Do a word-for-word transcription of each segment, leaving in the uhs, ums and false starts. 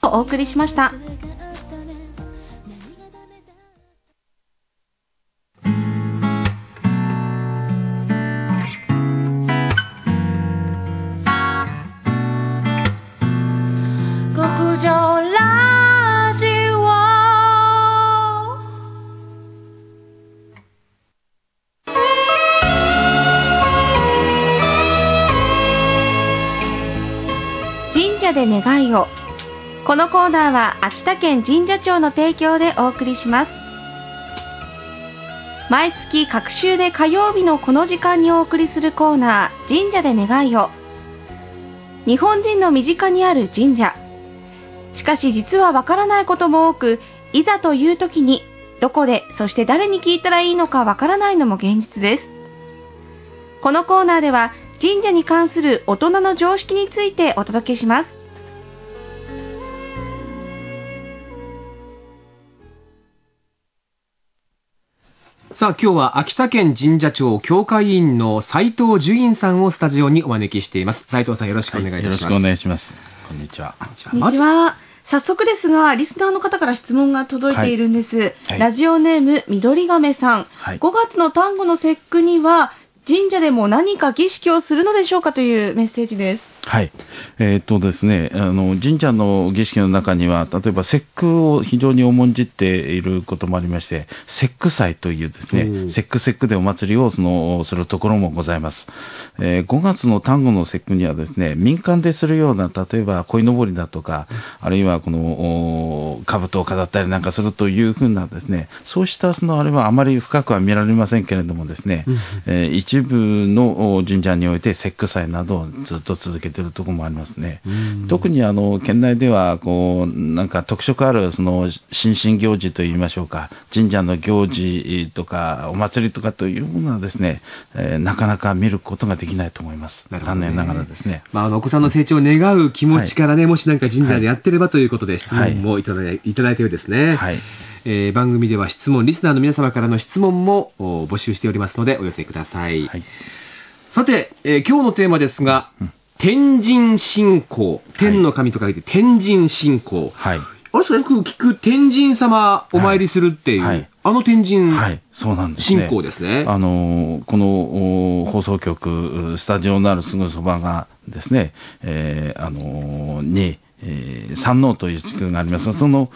をお送りしました。 極上ラジオ。 神社で願いを。このコーナーは秋田県神社庁の提供でお送りします。毎月各週で火曜日のこの時間にお送りするコーナー、神社で願いを。日本人の身近にある神社。しかし実はわからないことも多く、いざという時にどこで、そして誰に聞いたらいいのかわからないのも現実です。このコーナーでは神社に関する大人の常識についてお届けします。 さあ今日は秋田県神社庁協会員の斉藤寿院さんをスタジオにお招きしています。斉藤さん、よろしくお願いいたします。 はい、よろしくお願いします。こんにちは。 こんにちは。早速ですが、リスナーの方から質問が届いているんです。はいはい、ラジオネーム緑亀さん、はい、ごがつの端午の節句には神社でも何か儀式をするのでしょうかというメッセージです。 はい、えーとですね、あの神社の儀式の中には例えば節句を非常に重んじていることもありまして、節句祭というですね、節句節句でお祭りをそのするところもございます。えー、ごがつの端午の節句にはですね、民間でするような例えば鯉のぼりだとか、あるいはこの兜を飾ったりなんかするというふうなですね、そうしたそのあれはあまり深くは見られませんけれどもですね、えー、一部の神社において節句祭などをずっと続けているところもありますね。特にあの県内ではこうなんか特色あるその新進行事といいましょうか、神社の行事とかお祭りとかというものはですね、えー、なかなか見ることができないと思います。残念ながらですね。 まあ、あのお子さんの成長を願う気持ちからね、はい、もし何か神社でやってればということで質問もいただい、はい、いただいているですね。はい。えー、番組では質問、リスナーの皆様からの質問も募集しておりますのでお寄せください。はい、さて、えー、今日のテーマですが、うん、天神信仰、天の神と書いて天神信仰。はい。あれ、それよく聞く天神様お参りするっていう、はいはい、あの天神信仰ですね。 あのこの放送局スタジオのあるすぐそばがですね、えー、あのに。えー、山王という地区があります。その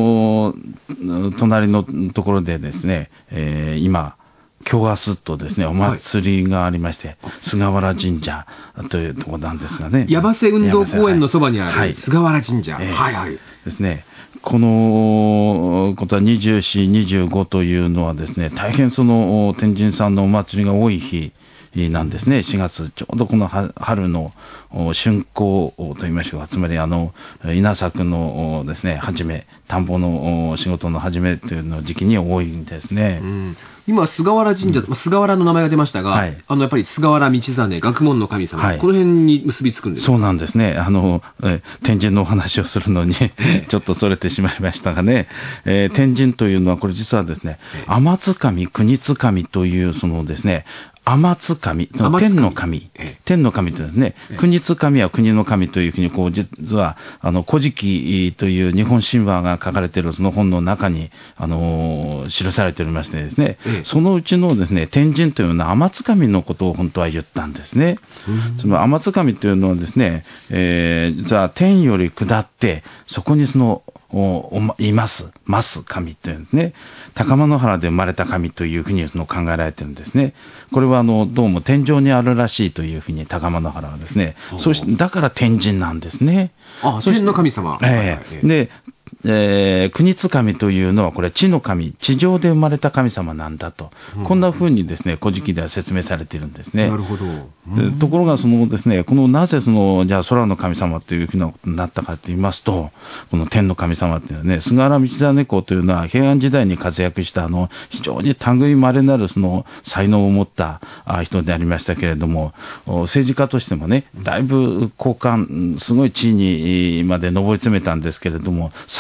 隣のところでですね、えー、今今日明日とですねお祭りがありまして、はい、菅原神社というところなんですがね、 山瀬運動公園のそばにある菅原神社、はいはいはい、 ですね。このことはにじゅうよん、にじゅうごというのはですね、大変その天神さんのお祭りが多い日なんですね。しがつちょうどこの春の春耕といいましょうか、つまりあの稲作のですね始め、田んぼの仕事の始めというの時期に多いんですね。 うん、今菅原神社、うん、菅原の名前が出ましたが、はい、あのやっぱり菅原道真学問の神様、はい、この辺に結びつくんですか？ そうなんですね。あのえ天神のお話をするのにちょっとそれてしまいましたがね、えー、天神というのはこれ実はですね、天津神、国津神というそのですね、天津神、天の神、天の神というですね、国津神は国の神というふうに、こう、実は、あの、古事記という日本神話が書かれているその本の中に、あの、記されておりましてですね、そのうちのですね、天神というのは天津神のことを本当は言ったんですね。つまり天津神というのはですね、えー、実は天より下って、そこにその、おいます、ます神というんですね。高間野原で生まれた神というふうにその考えられているんですね。これはあのどうも天上にあるらしいというふうに高間野原はですね。そしてだから天神なんですね。 あ、天の神様。 えー、で。えー、国津神というのはこれ地の神、地上で生まれた神様なんだと、うん、こんな風にですね古事記では説明されているんですね。 なるほど。 うん、ところがそのですね、このなぜそのじゃあ空の神様というふうなことになったかと言いますと、この天の神様っていうのはね、菅原道真公というのは平安時代に活躍したあの非常に類まれなるその才能を持った人でありましたけれども、政治家としてもね、だいぶ高官すごい地位にまで上り詰めたんですけれども、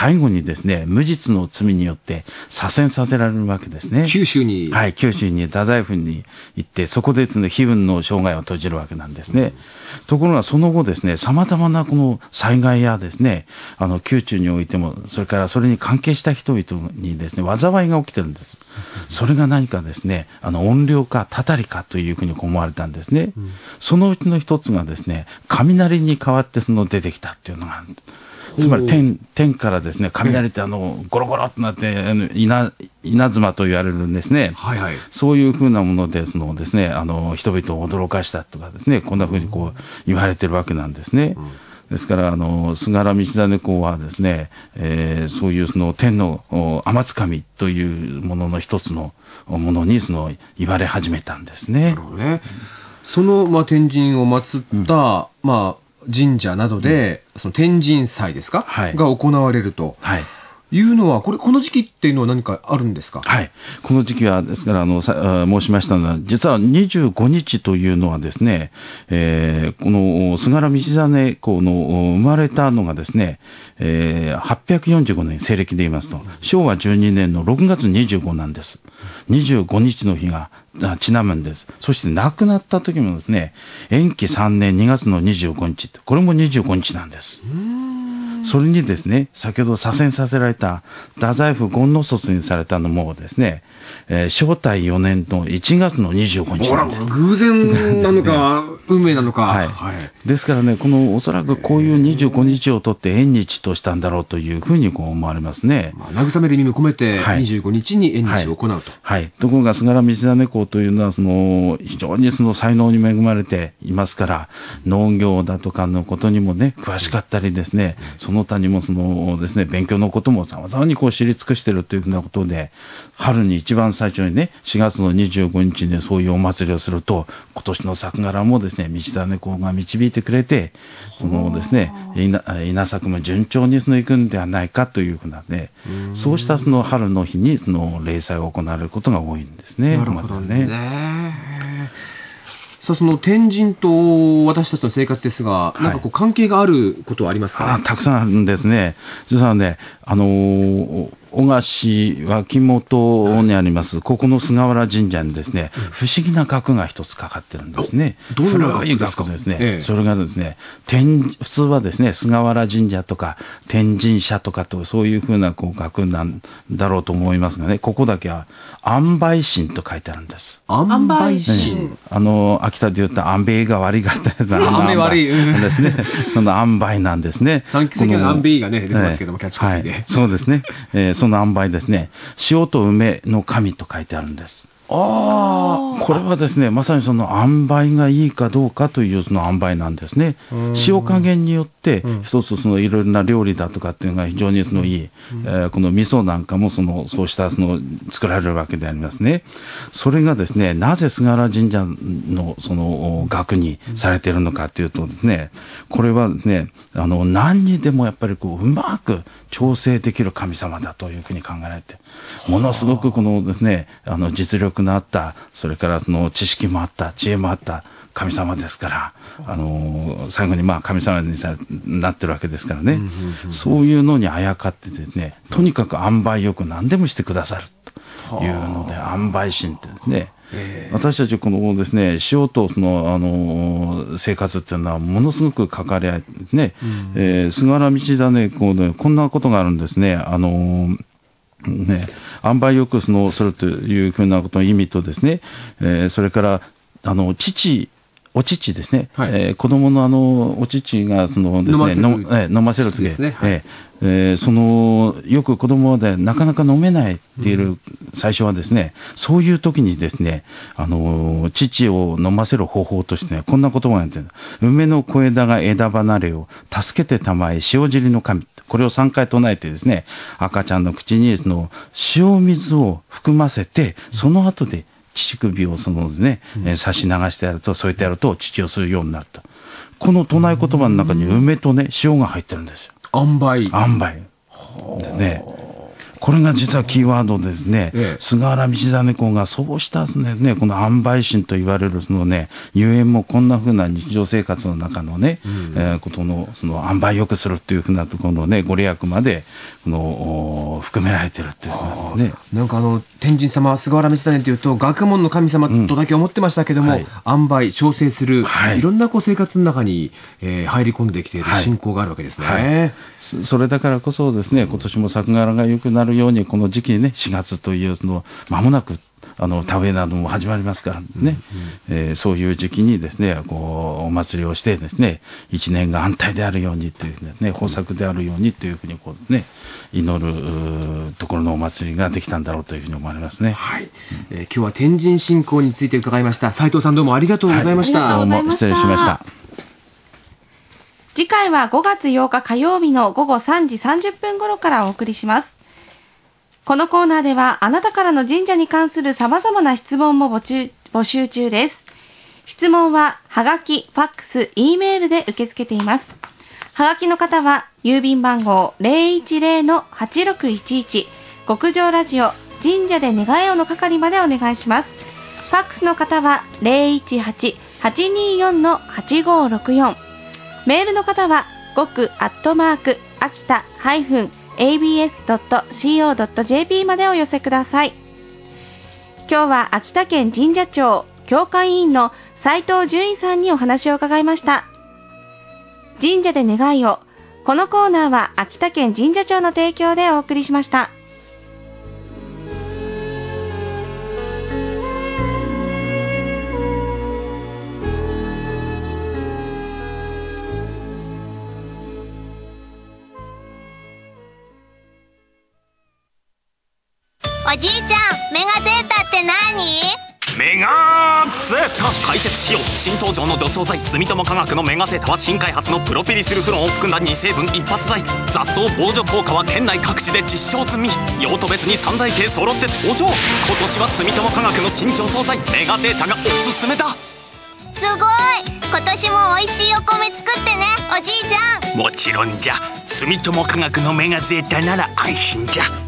最後にですね、無実の罪によって左遷させられるわけですね。 九州に。 はい、九州に太宰府に行って、そこでですね、悲運の生涯を閉じるわけなんですね。うん、ところがその後ですね、様々なこの災害やですね、あの、宮中においても、それからそれに関係した人々にですね、災いが起きてるんです。それが何かですね、あの、怨霊か、たたりかというふうに思われたんですね。うん、そのうちの一つがですね、雷に変わってその出てきたっていうのがあるんです。つまり天、天からですね、雷ってあの、ゴロゴロっとなって、あの稲、稲妻と言われるんですね。はいはい。そういうふうなもので、そのですね、あの、人々を驚かしたとかですね、こんなふうにこう言われてるわけなんですね。うん、ですから、あの、菅原道真公はですね、えー、そういうその天の天津神というものの一つのものに、その、言われ始めたんですね。なるほどね。 その、まあ、天神を祀った、うん、まあ、神社などで、うん、その天神祭ですか、はい、が行われると。はい。いうのは、これ、この時期っていうのは何かあるんですか？ はい。この時期は、ですから、あの、さ申しましたのは、実はにじゅうごにちというのはですね、えー、この、菅原道真公の生まれたのがですね、えー、はっぴゃくよんじゅうごねん、西暦で言いますと、しょうわじゅうにねんのろくがつにじゅうごなんです。にじゅうごにちの日が、ちなむんです。そして亡くなった時もですね、延期さんねんにがつのにじゅうごにちって、これもにじゅうごにちなんです。それにですね、先ほど左遷させられた太宰府権之卒にされたのもですね、えー、正体よねんのいちがつのにじゅうごにちなんです。 偶然なのか、運命なのか、 はいはい。ですからね、このおそらくこういうにじゅうごにちをとって縁日としたんだろうというふうにこう思われますね。 まあ、慰める意味も込めてにじゅうごにちに縁日を行うと。はい。 はいはい、ところが菅原道真公というのはその非常にその才能に恵まれていますから、農業だとかのことにもね、詳しかったりですね、その他にもそのですね、勉強のことも様々にこう知り尽くしているというふうなことで、春に一番最初にね、しがつのにじゅうごにちにそういうお祭りをすると、今年の作柄もですね、道真公が導いてくれて、そのですね、稲, 稲作も順調にその行くんではないかというふうなね、そうしたその春の日にその例祭を行われることが多いんですね。 なるほどね。さあ、その天神と私たちの生活ですが、はい、なんかこう関係があることはありますかね？ あ、たくさんあるんですね。実はね、あのー、小菓子脇本にあります、ここの菅原神社にですね、不思議な額が一つかかってるんですね。 どんな額ですか？ ですね、ええ、それがですね、天、普通はですね、菅原神社とか天神社とかとそういうふうなこう額なんだろうと思いますがね、ここだけは安売神と書いてあるんです。 安売神、 ね、あの、秋田で言った安倍が悪いがったやつ安倍悪いですね。その安売なんですね。 三期席の安倍がね、出てますけども、キャッチコピーで。 はい、そうですね。えーその塩梅ですね、塩と梅の神と書いてあるんです。ああ、これはですね、まさにその塩梅がいいかどうかというその塩梅なんですね。塩加減によって、一つそのいろいろな料理だとかっていうのが非常にそのいい、えー、この味噌なんかもその、そうしたその、作られるわけでありますね。それがですね、なぜ菅原神社のその、額にされているのかというとですね、これはね、あの、何にでもやっぱりこう、うまく調整できる神様だというふうに考えられて、ものすごくこのですね、あの、実力のあった、それからその知識もあった、知恵もあった神様ですから、あの、最後にまあ神様にさなってるわけですからね、そういうのにあやかってですね、とにかく塩梅よく何でもしてくださるというので、塩梅神ってですね、私たちこのですね、塩とその、あの、生活っていうのはものすごく関わり合いね、えー、菅原道真公でこんなことがあるんですね、あの、ね、塩梅よくそのするというふうなことの意味とですね、えー、それからあの父お乳ですね、はい、えー、子供のあのお乳がそのですね、飲ませる、えー、飲ませるときですね、はい、えーえー、そのよく子供でなかなか飲めないっていう、うん、最初はですね、そういう時にですね、あの乳を飲ませる方法として、ね、こんな言葉があって、梅の小枝が枝離れを助けてたまえ塩尻の神、これをさんかい唱えてですね、赤ちゃんの口にその塩水を含ませて、その後で乳首をそのですね、うん、差し流してやると、そうやってやると乳を吸うようになると。この唱え言葉の中に梅とね、塩が入ってるんですよ。 塩梅。 塩梅。でね。 これが実はキーワードですね、 ええ、 菅原道真公がそうしたですね、この塩梅心と言われるそのね、ゆえんもこんなふうな日常生活の中のね、うん、えー、ことのその塩梅よくするっていうふうなところのね、ご利益までこの含められてるっていうね。 なんかあの天神様、菅原道真というと学問の神様とだけ思ってましたけども、うん、はい、塩梅調整する、はい、いろんなこう生活の中に、えー、入り込んできている信仰があるわけですね。はいはい、 それだからこそですね、今年も作柄が良くなるように、この時期にね、しがつというその間もなくあの田植えなども始まりますからね、うんうん、えー、そういう時期にですね、こうお祭りをしてですね、一年が安泰であるようにというね、豊作であるようにというふうにこうですね、祈るところのお祭りができたんだろうというふうに思われますね。 はい、えー、今日は天神信仰について伺いました。斉藤さん、どうもありがとうございました。 はい、 どうも失礼しました。 次回はごがつようか火曜日のごごさんじさんじゅっぷん頃からお送りします。このコーナーではあなたからの神社に関する様々な質問も募集、募集中です。質問ははがき、ファックス、Eメールで受け付けています。はがきの方は郵便番号 ゼロいちゼロのはちろくいちいち 極上ラジオ神社で願いをの係までお願いします。ファックスの方は ゼロいちはち はちによんのはちごろくよん、メールの方は極アットマーク秋田ハイフンエービーエスドットシーオードットジェーピー までお寄せください。今日は秋田県神社庁教会委員の斉藤純一さんにお話を伺いました。神社で願いを。このコーナーは秋田県神社庁の提供でお送りしました。 おじいちゃん、メガゼータって何？ メガゼータ解説しよう。新登場の土壌剤住友化学のメガゼータは新開発のプロピリスルフロンを含んだに成分一発剤。雑草防除効果は県内各地で実証済み。用途別にさん台系揃って登場。今年は住友化学の新調惣菜メガゼータがおすすめだ。 すごい、今年も美味しいお米作ってね、おじいちゃん。 もちろんじゃ。住友化学のメガゼータなら安心じゃ。